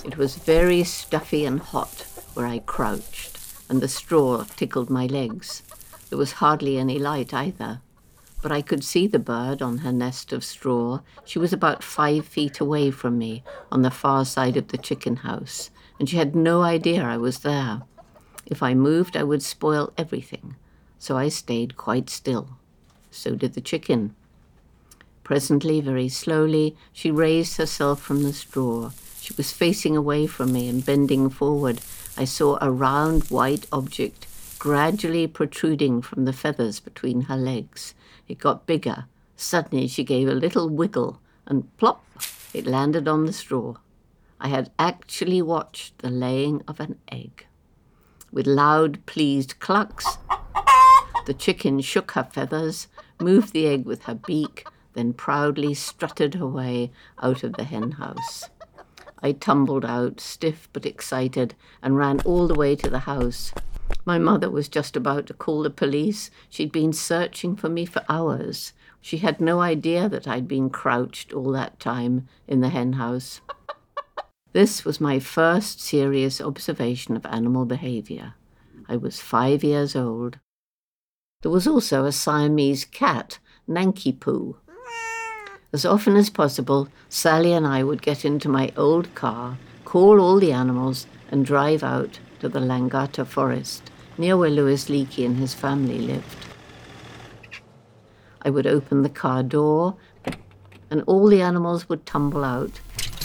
It was very stuffy and hot where I crouched, and the straw tickled my legs. There was hardly any light either, but I could see the bird on her nest of straw. She was about 5 feet away from me on the far side of the chicken house, and she had no idea I was there. If I moved, I would spoil everything, so I stayed quite still. So did the chicken. Presently, very slowly, she raised herself from the straw. She was facing away from me and bending forward. I saw a round white object gradually protruding from the feathers between her legs. It got bigger. Suddenly she gave a little wiggle and plop, it landed on the straw. I had actually watched the laying of an egg. With loud, pleased clucks, the chicken shook her feathers, moved the egg with her beak, then proudly strutted her way out of the hen house. I tumbled out, stiff but excited, and ran all the way to the house. My mother was just about to call the police. She'd been searching for me for hours. She had no idea that I'd been crouched all that time in the hen house. This was my first serious observation of animal behavior. I was 5 years old. There was also a Siamese cat, Nanki Poo. As often as possible, Sally and I would get into my old car, call all the animals, and drive out to the Langata forest, near where Louis Leakey and his family lived. I would open the car door, and all the animals would tumble out,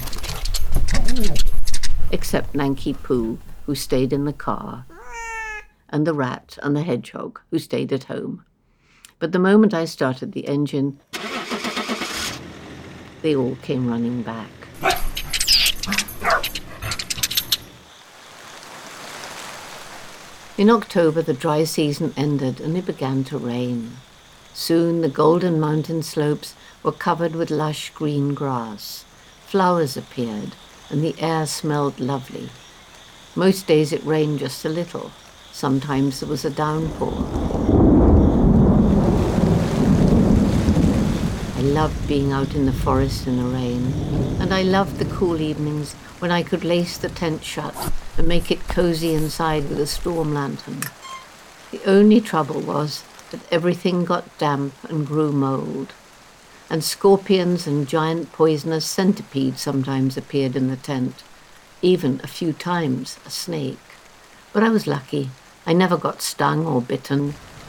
except Nanki Poo, who stayed in the car, and the rat and the hedgehog, who stayed at home. But the moment I started the engine, they all came running back. In October, the dry season ended and it began to rain. Soon the golden mountain slopes were covered with lush green grass. Flowers appeared and the air smelled lovely. Most days it rained just a little. Sometimes there was a downpour. I loved being out in the forest in the rain, and I loved the cool evenings when I could lace the tent shut and make it cozy inside with a storm lantern. The only trouble was that everything got damp and grew mold, and scorpions and giant poisonous centipedes sometimes appeared in the tent, even a few times a snake. But I was lucky. I never got stung or bitten.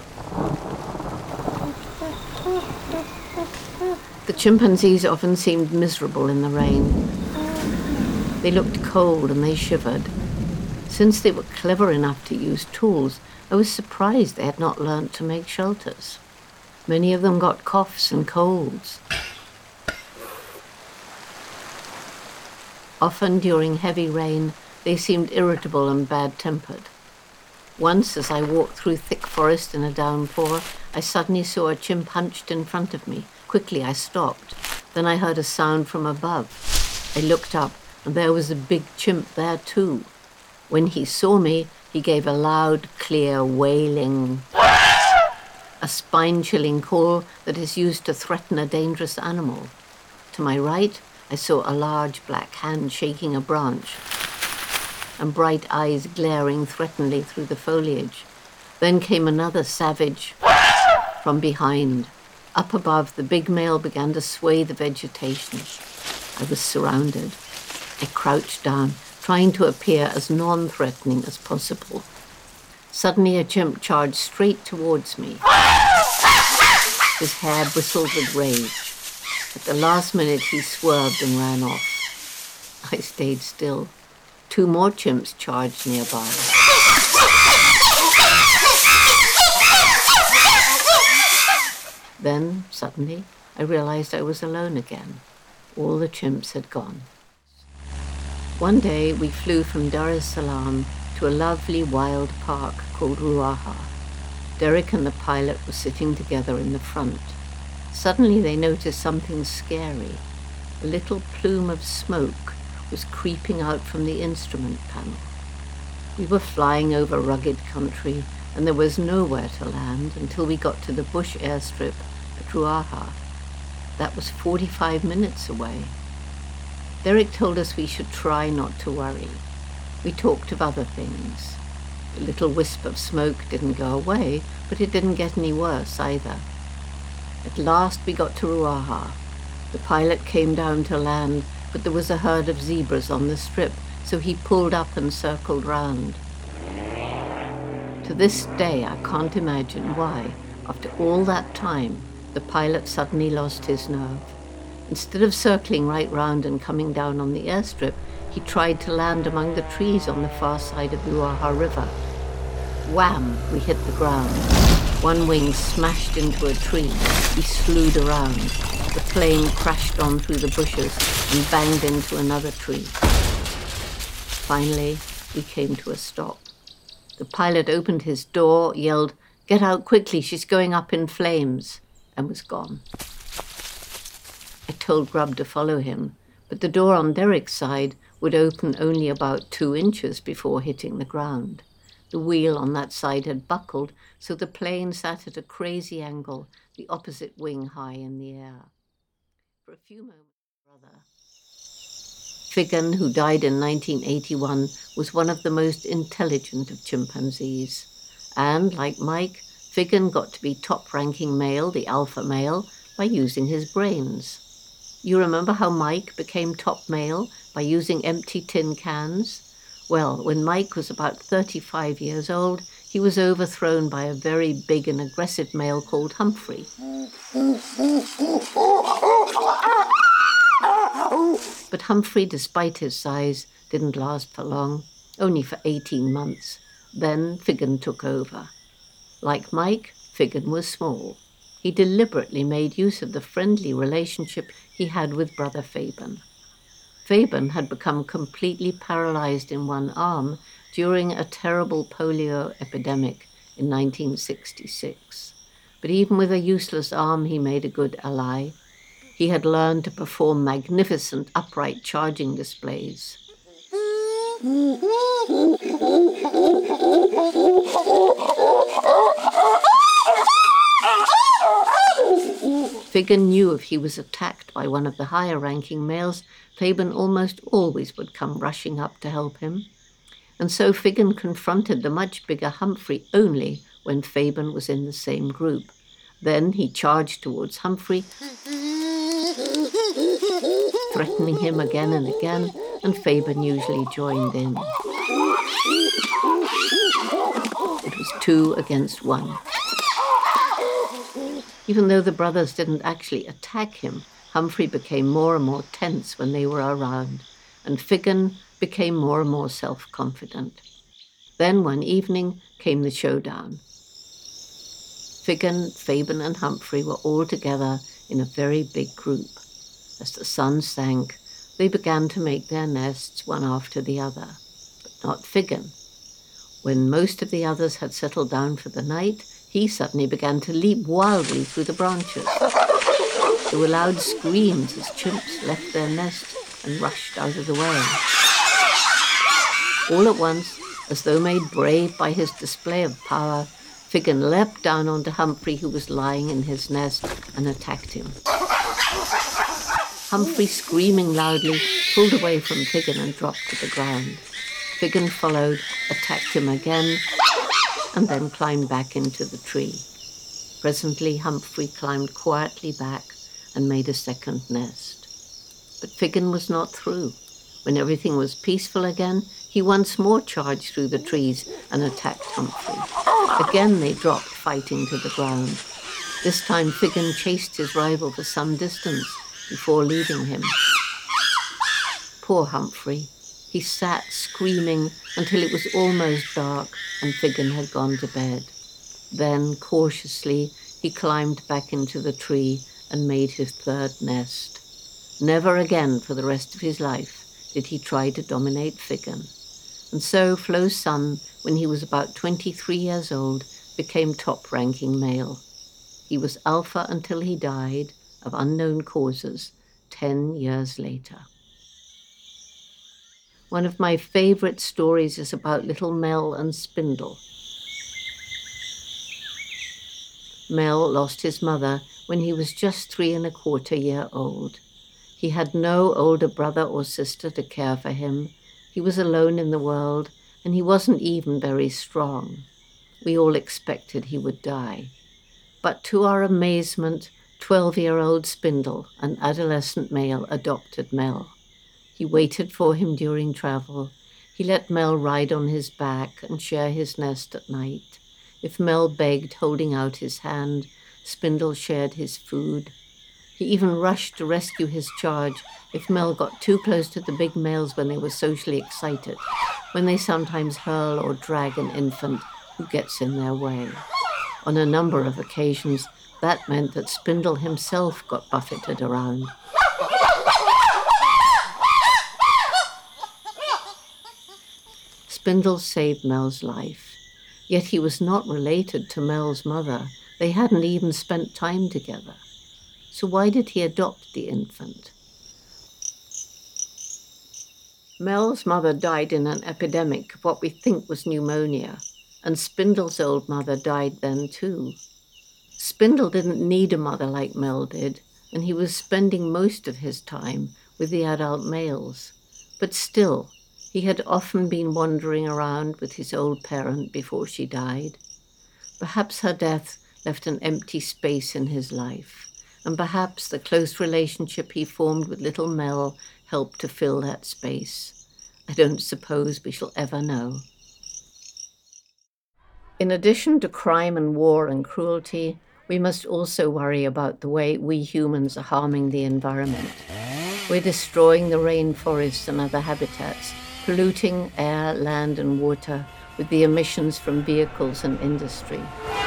The chimpanzees often seemed miserable in the rain. They looked cold and they shivered. Since they were clever enough to use tools, I was surprised they had not learnt to make shelters. Many of them got coughs and colds. Often during heavy rain, they seemed irritable and bad-tempered. Once, as I walked through thick forest in a downpour, I suddenly saw a chimp hunched in front of me. Quickly, I stopped. Then I heard a sound from above. I looked up, and there was a big chimp there too. When he saw me, he gave a loud, clear, wailing, a spine-chilling call that is used to threaten a dangerous animal. To my right, I saw a large black hand shaking a branch, and bright eyes glaring threateningly through the foliage. Then came another savage from behind. Up above, the big male began to sway the vegetation. I was surrounded. I crouched down, trying to appear as non-threatening as possible. Suddenly, a chimp charged straight towards me. His hair bristled with rage. At the last minute, he swerved and ran off. I stayed still. 2 more chimps charged nearby. Then, suddenly, I realized I was alone again. All the chimps had gone. One day, we flew from Dar es Salaam to a lovely wild park called Ruaha. Derek and the pilot were sitting together in the front. Suddenly, they noticed something scary. A little plume of smoke was creeping out from the instrument panel. We were flying over rugged country, and there was nowhere to land until we got to the bush airstrip at Ruaha. That was 45 minutes away. Derek told us we should try not to worry. We talked of other things. The little wisp of smoke didn't go away, but it didn't get any worse either. At last we got to Ruaha. The pilot came down to land, but there was a herd of zebras on the strip, so he pulled up and circled round. To this day, I can't imagine why, after all that time, the pilot suddenly lost his nerve. Instead of circling right round and coming down on the airstrip, he tried to land among the trees on the far side of the Ruaha River. Wham! We hit the ground. One wing smashed into a tree. We slewed around. The plane crashed on through the bushes and banged into another tree. Finally, we came to a stop. The pilot opened his door, yelled, "Get out quickly, she's going up in flames," and was gone. I told Grubb to follow him, but the door on Derek's side would open only about 2 inches before hitting the ground. The wheel on that side had buckled, so the plane sat at a crazy angle, the opposite wing high in the air. For a few moments, brother Figan, who died in 1981, was one of the most intelligent of chimpanzees. And, like Mike, Figan got to be top-ranking male, the alpha male, by using his brains. You remember how Mike became top male by using empty tin cans? Well, when Mike was about 35 years old, he was overthrown by a very big and aggressive male called Humphrey. But Humphrey, despite his size, didn't last for long, only for 18 months. Then Figan took over. Like Mike, Figan was small. He deliberately made use of the friendly relationship he had with brother Fabian. Fabian had become completely paralyzed in one arm during a terrible polio epidemic in 1966. But even with a useless arm, he made a good ally. He had learned to perform magnificent upright charging displays. Figan knew if he was attacked by one of the higher-ranking males, Fabian almost always would come rushing up to help him. And so Figan confronted the much bigger Humphrey only when Fabian was in the same group. Then he charged towards Humphrey, threatening him again and again, and Fabian usually joined in. It was 2 against 1. Even though the brothers didn't actually attack him, Humphrey became more and more tense when they were around, and Figan became more and more self-confident. Then one evening came the showdown. Figan, Fabian, and Humphrey were all together in a very big group. As the sun sank, they began to make their nests one after the other, but not Figan. When most of the others had settled down for the night, he suddenly began to leap wildly through the branches. There were loud screams as chimps left their nest and rushed out of the way. All at once, as though made brave by his display of power, Figan leapt down onto Humphrey, who was lying in his nest, and attacked him. Humphrey, screaming loudly, pulled away from Figan and dropped to the ground. Figan followed, attacked him again, and then climbed back into the tree. Presently, Humphrey climbed quietly back and made a second nest. But Figan was not through. When everything was peaceful again, he once more charged through the trees and attacked Humphrey. Again they dropped fighting to the ground. This time Figan chased his rival for some distance before leaving him. Poor Humphrey. He sat screaming until it was almost dark and Figan had gone to bed. Then, cautiously, he climbed back into the tree and made his third nest. Never again for the rest of his life did he try to dominate Figan. And so Flo's son, when he was about 23 years old, became top-ranking male. He was alpha until he died, of unknown causes, 10 years later. One of my favorite stories is about little Mel and Spindle. Mel lost his mother when he was just 3 1/4 years old. He had no older brother or sister to care for him. He was alone in the world, and he wasn't even very strong. We all expected he would die. But to our amazement, 12-year-old Spindle, an adolescent male, adopted Mel. He waited for him during travel. He let Mel ride on his back and share his nest at night. If Mel begged, holding out his hand, Spindle shared his food. He even rushed to rescue his charge if Mel got too close to the big males when they were socially excited, when they sometimes hurl or drag an infant who gets in their way. On a number of occasions, that meant that Spindle himself got buffeted around. Spindle saved Mel's life, yet he was not related to Mel's mother. They hadn't even spent time together. So why did he adopt the infant? Mel's mother died in an epidemic of what we think was pneumonia, and Spindle's old mother died then too. Spindle didn't need a mother like Mel did, and he was spending most of his time with the adult males. But still, he had often been wandering around with his old parent before she died. Perhaps her death left an empty space in his life, and perhaps the close relationship he formed with little Mel helped to fill that space. I don't suppose we shall ever know. In addition to crime and war and cruelty, we must also worry about the way we humans are harming the environment. We're destroying the rainforests and other habitats, polluting air, land, and water with the emissions from vehicles and industry.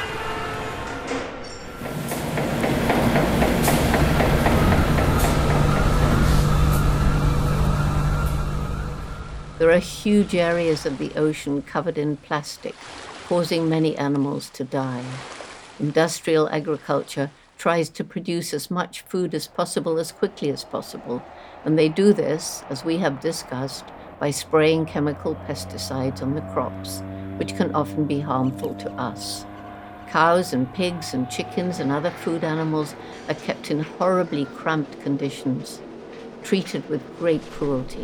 There are huge areas of the ocean covered in plastic, causing many animals to die. Industrial agriculture tries to produce as much food as possible as quickly as possible, and they do this, as we have discussed, by spraying chemical pesticides on the crops, which can often be harmful to us. Cows and pigs and chickens and other food animals are kept in horribly cramped conditions, treated with great cruelty.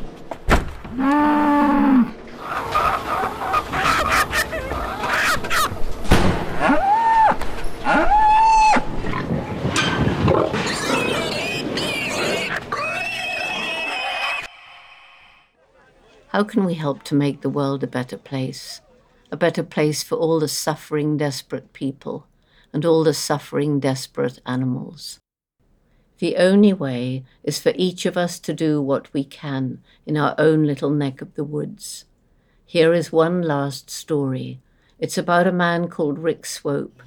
How can we help to make the world a better place for all the suffering, desperate people and all the suffering, desperate animals? The only way is for each of us to do what we can in our own little neck of the woods. Here is one last story. It's about a man called Rick Swope.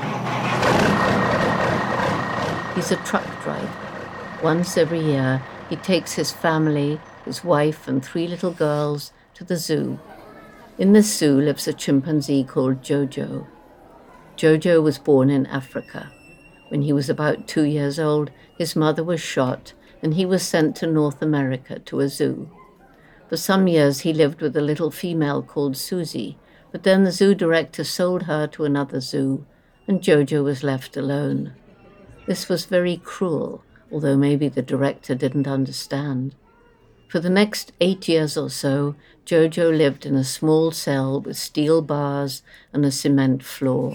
He's a truck driver. Once every year, he takes his family, his wife and 3 little girls, to the zoo. In the zoo lives a chimpanzee called Jojo. Jojo was born in Africa. When he was about 2 years old, his mother was shot, and he was sent to North America to a zoo. For some years, he lived with a little female called Susie, but then the zoo director sold her to another zoo, and Jojo was left alone. This was very cruel, although maybe the director didn't understand. For the next 8 years or so, Jojo lived in a small cell with steel bars and a cement floor.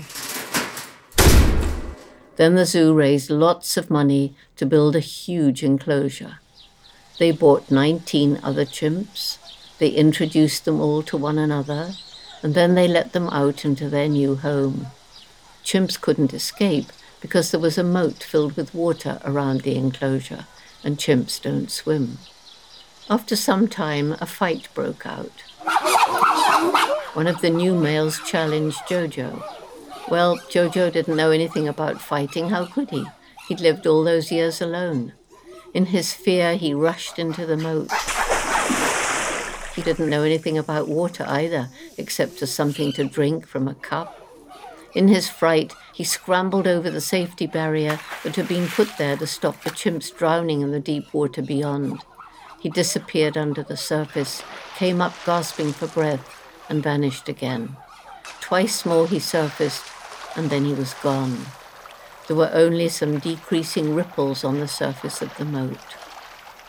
Then the zoo raised lots of money to build a huge enclosure. They bought 19 other chimps, they introduced them all to one another, and then they let them out into their new home. Chimps couldn't escape because there was a moat filled with water around the enclosure, and chimps don't swim. After some time, a fight broke out. One of the new males challenged Jojo. Well, Jojo didn't know anything about fighting. How could he? He'd lived all those years alone. In his fear, he rushed into the moat. He didn't know anything about water either, except as something to drink from a cup. In his fright, he scrambled over the safety barrier that had been put there to stop the chimps drowning in the deep water beyond. He disappeared under the surface, came up gasping for breath, and vanished again. Twice more he surfaced, and then he was gone. There were only some decreasing ripples on the surface of the moat.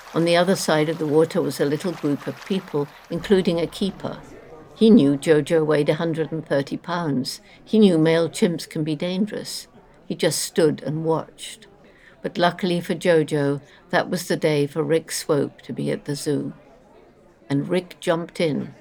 On the other side of the water was a little group of people, including a keeper. He knew Jojo weighed 130 pounds. He knew male chimps can be dangerous. He just stood and watched. But luckily for Jojo, that was the day for Rick Swope to be at the zoo. And Rick jumped in.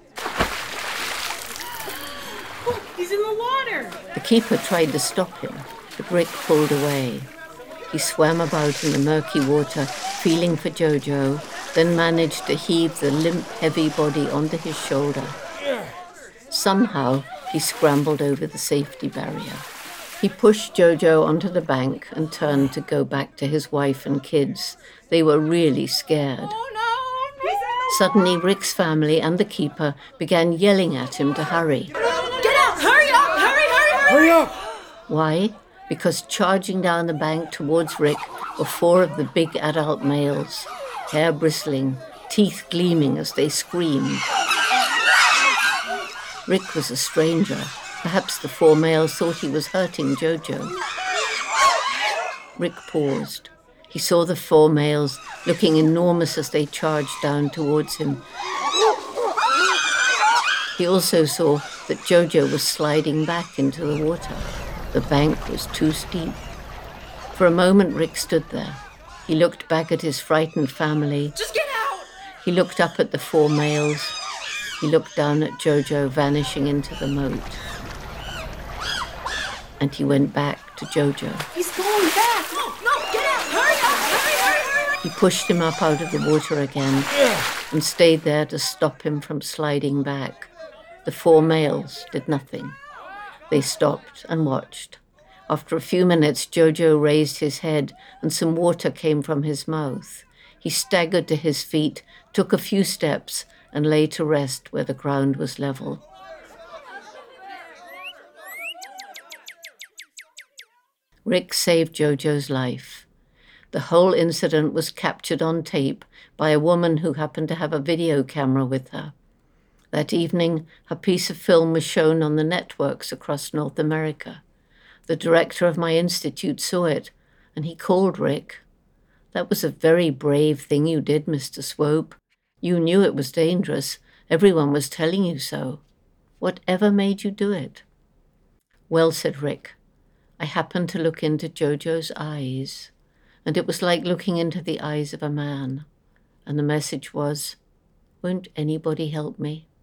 Oh, he's in the water! The keeper tried to stop him, but Rick pulled away. He swam about in the murky water, feeling for Jojo, then managed to heave the limp, heavy body onto his shoulder. Somehow, he scrambled over the safety barrier. He pushed Jojo onto the bank and turned to go back to his wife and kids. They were really scared. Oh no! Suddenly, Rick's family and the keeper began yelling at him to hurry. Get out! Hurry up! Hurry! Hurry up! Why? Because charging down the bank towards Rick were 4 of the big adult males, hair bristling, teeth gleaming as they screamed. Rick was a stranger. Perhaps the 4 males thought he was hurting Jojo. Rick paused. He saw the 4 males looking enormous as they charged down towards him. He also saw that Jojo was sliding back into the water. The bank was too steep. For a moment, Rick stood there. He looked back at his frightened family. Just get out! He looked up at the 4 males. He looked down at Jojo vanishing into the moat. And he went back to Jojo. He's going back! No, get out! Hurry! He pushed him up out of the water again and stayed there to stop him from sliding back. The 4 males did nothing. They stopped and watched. After a few minutes, Jojo raised his head and some water came from his mouth. He staggered to his feet, took a few steps, and lay to rest where the ground was level. Rick saved Jojo's life. The whole incident was captured on tape by a woman who happened to have a video camera with her. That evening, her piece of film was shown on the networks across North America. The director of my institute saw it, and he called Rick. "That was a very brave thing you did, Mr. Swope. You knew it was dangerous. Everyone was telling you so. Whatever made you do it?" "Well," said Rick, "I happened to look into Jojo's eyes, and it was like looking into the eyes of a man. And the message was, won't anybody help me?"